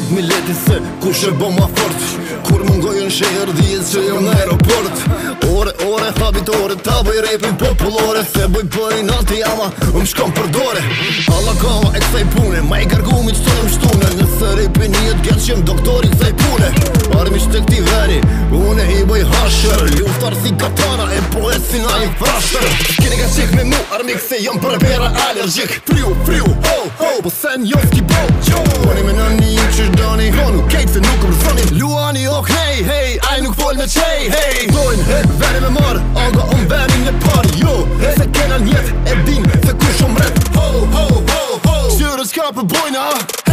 mileti se kush e bo ma fort. Kur mungojnë shehër dhjet që jo në aeroport. Ore, habitore, ta bëj repin popullore. Se bëj për i nati ama, shkom për dore. Alla kama e kësaj pune, ma i kargumi që të në mshtune. Nëse repin i jetë gjerë që jem doktori kësaj pune. Armisht të këti veri, une i bëj hashër. Luftar si katana e poet si na i frashtër. Kini ka qik me mu, armik se jom për pera allergjik. Friu, ho, po sen jo s'ki bo. Oni me në një që shdoni, honu kejt se nuk rëzoni. Luani ok, hej, aj nuk fol me qej, hej. Dojnë, veri me marë, aga om verin një par. Jo, se kena njet, e din, se ku shumë ret. Ho, qërës ka për bojna.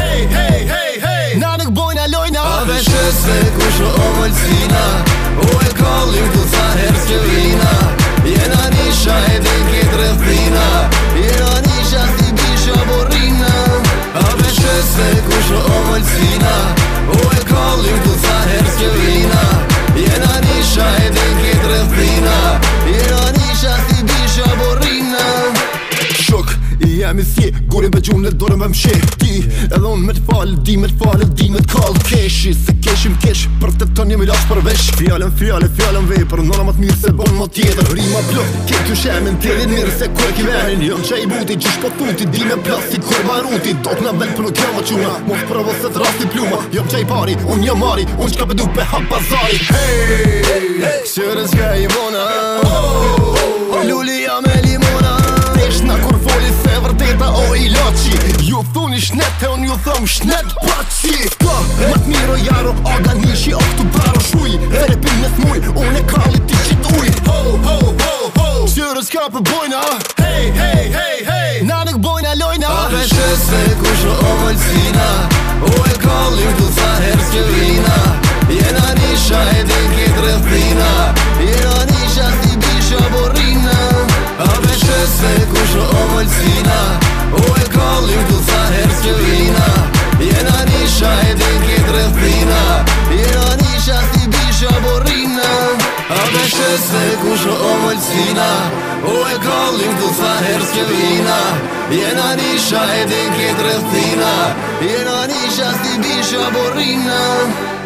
Hej, na nuk bojna lojna. A veshe se ku shumë mëllësina. O e kallim të sa herskevina. Jena nisha e din këtë rëthina. Jena nisha si bisha borrina. A veshe se ku shumë mëllësina. O e kallim të sa herskevina. Jena nisha e din këtë rëthina. Jena nisha si bisha borrina. Shok, i jemi si gurin për gjumë në dorën për mshi. Ti edhe unë me t'falë, di me t'falë, di me t'kallë. Keshi, se keshim kesh, për të të një me lash përvesh. Fjallën vej, për nëna më t'mirë se bon më tjetër. Rima blok, ketë t'ju shemin, t'jedit mirë se kur e ki venin. Jom që i buti, gjish po thuti, di me plasti kur baruti. Dok në vel për nuk jam më quna, mos provo se t'rasti pluma. Jom që i pari, unë jam mari, unë qka pëdu pe hap bazari. Hey, qërës ka i mona, luli jam e limona. Na kur foli se vërteta o i laci. Ju thuni shnet e unë ju thëm shnet paci. Ka, më t'miro jaro, aga nishi o këtu baro shuj. Repin në thmuj, unë e kalli ti qit uj. Ho, qërës ka për bojna. Hej, na nuk bojna lojna. A veshe se ku shumë mëllësina. O e kallim të sa herskevina. Jena nisha e din këtë rëthina. Jena nisha si bisha borrina. A veshe se ku shumë mëllësina. O e kallim të sa herskevina. Jena nisha e din këtë rëthina. Jena nisha si bisha borrina. A veshe se ku shumë mëllësina. O e kallim të sa herskevina. Jena nisha e din këtë rëthina. Jena nisha si bisha borrina.